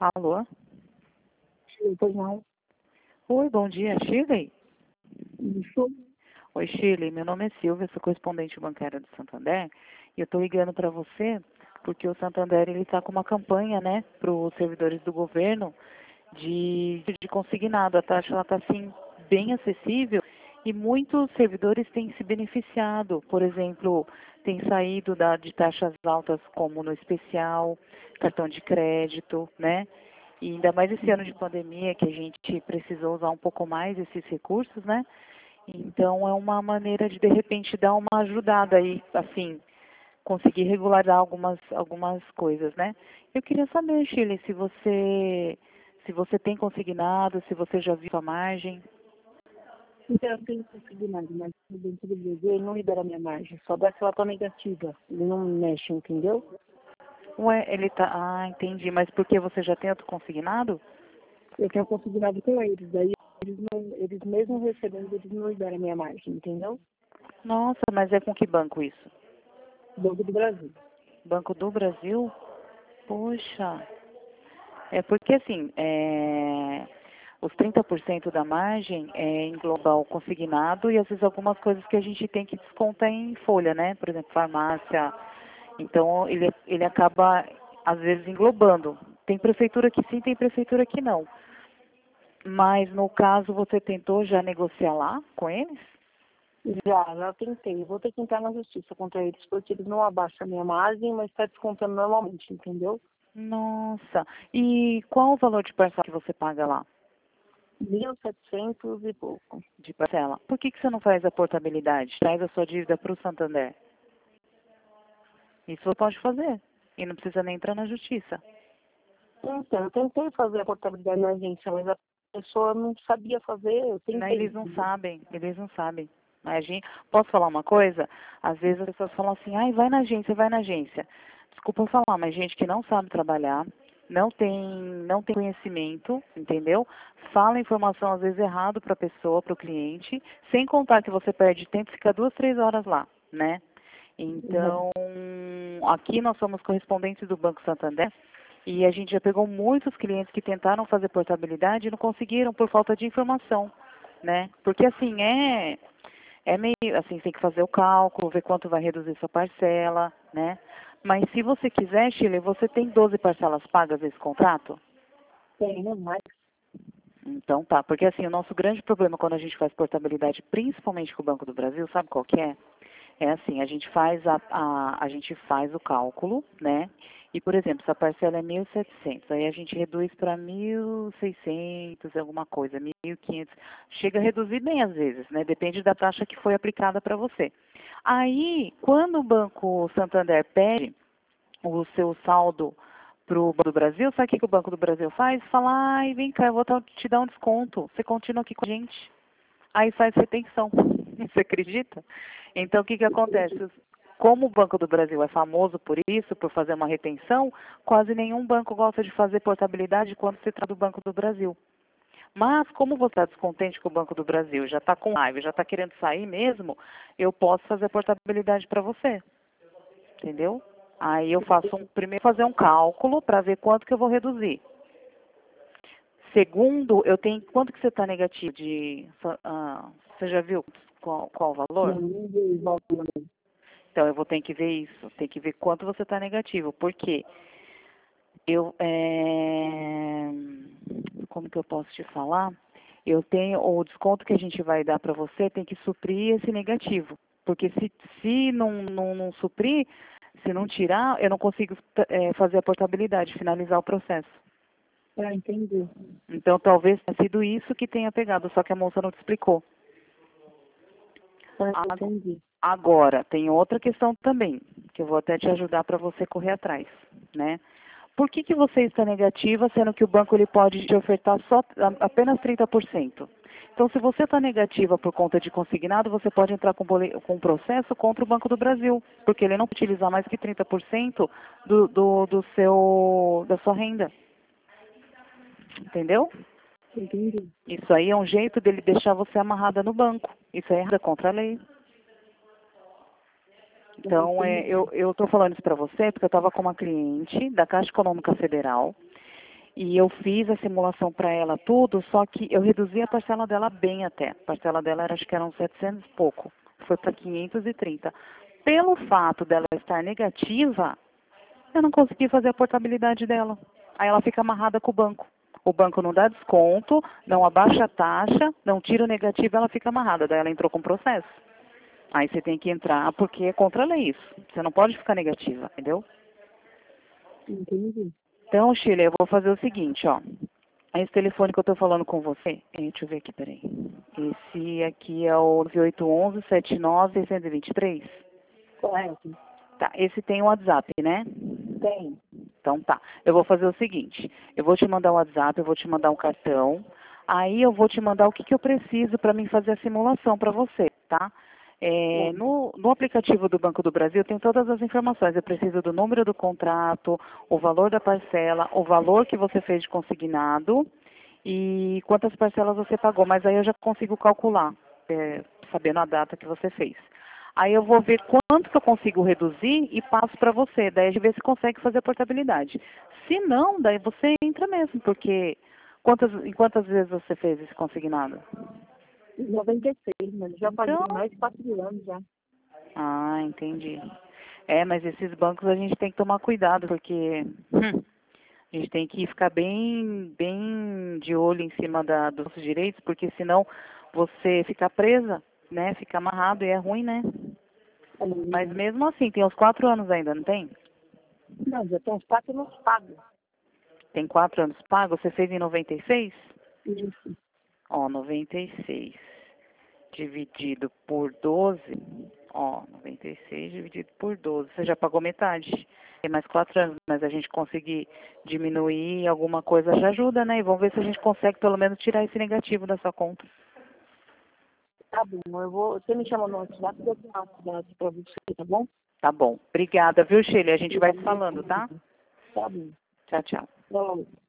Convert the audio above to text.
Alô? Pois não. Oi, bom dia, Shirley? Isso. Oi, Shirley, meu nome é Silvia, sou correspondente bancária do Santander e eu estou ligando para você porque o Santander está com uma campanha, né, para os servidores do governo de consignado. A taxa está, assim, bem acessível e muitos servidores têm se beneficiado. Por exemplo, têm saído de taxas altas como no especial, cartão de crédito, né? E ainda mais esse ano de pandemia que a gente precisou usar um pouco mais esses recursos, né? Então é uma maneira de repente dar uma ajudada aí, assim, conseguir regularizar algumas coisas, né? Eu queria saber, Shirley, se você tem consignado, se você já viu a margem. Então, eu tenho conseguido nada, mas o Banco do Brasil ele não libera a minha margem, só dá se ela tá negativa. Ele não mexe, entendeu? Ué, ele tá. Ah, entendi. Mas por que você já tem outro consignado? Eu tenho consignado com eles, daí eles mesmo recebendo, eles não liberam a minha margem, entendeu? Nossa, mas é com que banco isso? Banco do Brasil. Banco do Brasil? Poxa. É porque assim, os 30% da margem engloba o consignado e às vezes algumas coisas que a gente tem que descontar em folha, né? Por exemplo, farmácia. Então ele acaba às vezes englobando. Tem prefeitura que sim, tem prefeitura que não. Mas no caso você tentou já negociar lá com eles? Já tentei. Eu vou ter que entrar na justiça contra eles, porque eles não abaixam a minha margem, mas está descontando normalmente, entendeu? Nossa. E qual o valor de parcela que você paga lá? 1.700 e pouco. De parcela. Por que você não faz a portabilidade? Traz a sua dívida para o Santander. Isso você pode fazer. E não precisa nem entrar na justiça. Então, eu tentei fazer a portabilidade na agência, mas a pessoa não sabia fazer, eu Não, tentei. eles não sabem, eles não sabem. A gente, posso falar uma coisa? Às vezes as pessoas falam assim, ai, vai na agência, vai na agência. Desculpa falar, mas gente que não sabe trabalhar, não tem conhecimento, entendeu? Fala informação às vezes errado para a pessoa, para o cliente, sem contar que você perde tempo, fica 2, 3 horas lá, né? Uhum. Então, aqui nós somos correspondentes do Banco Santander e a gente já pegou muitos clientes que tentaram fazer portabilidade e não conseguiram por falta de informação, né? Porque assim, é meio assim, você tem que fazer o cálculo, ver quanto vai reduzir sua parcela, né? Mas se você quiser, Chile, você tem 12 parcelas pagas esse contrato? Tem, né? Mas Então tá, porque assim, o nosso grande problema quando a gente faz portabilidade, principalmente com o Banco do Brasil, sabe qual que é? É assim, a gente faz a gente faz o cálculo, né? E, por exemplo, se a parcela é 1.700, aí a gente reduz para 1.600, alguma coisa, 1.500. Chega a reduzir bem às vezes, né? Depende da taxa que foi aplicada para você. Aí, quando o Banco Santander pede o seu saldo para o Banco do Brasil, sabe o que o Banco do Brasil faz? Fala, ai, vem cá, eu vou te dar um desconto. Você continua aqui com a gente. Aí faz retenção. Você acredita? Então, o que acontece? Como o Banco do Brasil é famoso por isso, por fazer uma retenção, quase nenhum banco gosta de fazer portabilidade quando se trata do Banco do Brasil. Mas, como você está descontente com o Banco do Brasil, já está com raiva, já está querendo sair mesmo, eu posso fazer a portabilidade para você. Entendeu? Aí eu faço primeiro fazer um cálculo para ver quanto que eu vou reduzir. Segundo, eu tenho quanto que você está negativo você já viu qual o valor? não veio valor. Então eu vou ter que ver isso, tem que ver quanto você está negativo, porque eu como que eu posso te falar? Eu tenho o desconto que a gente vai dar para você tem que suprir esse negativo, porque se não suprir, se não tirar, eu não consigo fazer a portabilidade, finalizar o processo. Entendi. Então talvez tenha sido isso que tenha pegado, só que a moça não te explicou. Entendi. Agora, tem outra questão também, que eu vou até te ajudar para você correr atrás, né? Por que você está negativa, sendo que o banco ele pode te ofertar apenas 30%? Então, se você está negativa por conta de consignado, você pode entrar com um processo contra o Banco do Brasil, porque ele não pode utilizar mais que 30% da sua renda. Entendeu? Entendi. Isso aí é um jeito dele deixar você amarrada no banco. Isso é contra a lei. Então, eu estou falando isso para você porque eu estava com uma cliente da Caixa Econômica Federal E eu fiz a simulação para ela tudo, só que eu reduzi a parcela dela bem até. A parcela dela acho que eram 700 e pouco. Foi para 530. Pelo fato dela estar negativa, eu não consegui fazer a portabilidade dela. Aí ela fica amarrada com o banco. O banco não dá desconto, não abaixa a taxa, não tira o negativo, ela fica amarrada. Daí ela entrou com processo. Aí você tem que entrar porque é contra a lei isso. Você não pode ficar negativa, entendeu? Entendi. Então, Sheila, eu vou fazer o seguinte, ó. Esse telefone que eu estou falando com você, deixa eu ver aqui, peraí. Esse aqui é o 9811-79-623. Correto. Tá, esse tem o WhatsApp, né? Tem. Então tá. Eu vou fazer o seguinte, eu vou te mandar o WhatsApp, eu vou te mandar um cartão, aí eu vou te mandar o que, que eu preciso para mim fazer a simulação para você, tá? No aplicativo do Banco do Brasil tem todas as informações. Eu preciso do número do contrato, o valor da parcela, o valor que você fez de consignado e quantas parcelas você pagou. Mas aí eu já consigo calcular, sabendo a data que você fez. Aí eu vou ver quanto que eu consigo reduzir e passo para você. Daí a gente vê se consegue fazer a portabilidade. Se não, daí você entra mesmo, porque em quantas vezes você fez esse consignado? 96, mas já paguei Então, mais de 4 anos já. ah, entendi. Mas esses bancos a gente tem que tomar cuidado, porque a gente tem que ficar bem de olho em cima dos nossos direitos, porque senão você fica presa, né? Fica amarrado e é ruim, né? Mas mesmo assim, tem uns 4 anos ainda, não tem? Não, já tem uns 4 anos pagos. Tem 4 anos pago? Você fez em 96? Isso. Ó, 96 dividido por 12, ó, 96 dividido por 12, você já pagou metade. Tem mais 4 anos, mas a gente conseguir diminuir alguma coisa já ajuda, né? E vamos ver se a gente consegue pelo menos tirar esse negativo da sua conta. Tá bom, você me chama no WhatsApp e eu tenho uma cidade pra você, tá bom? Tá bom. Obrigada, viu, Sheila? A gente vai se falando, tá? Tá bom. Tchau, tchau. Tchau.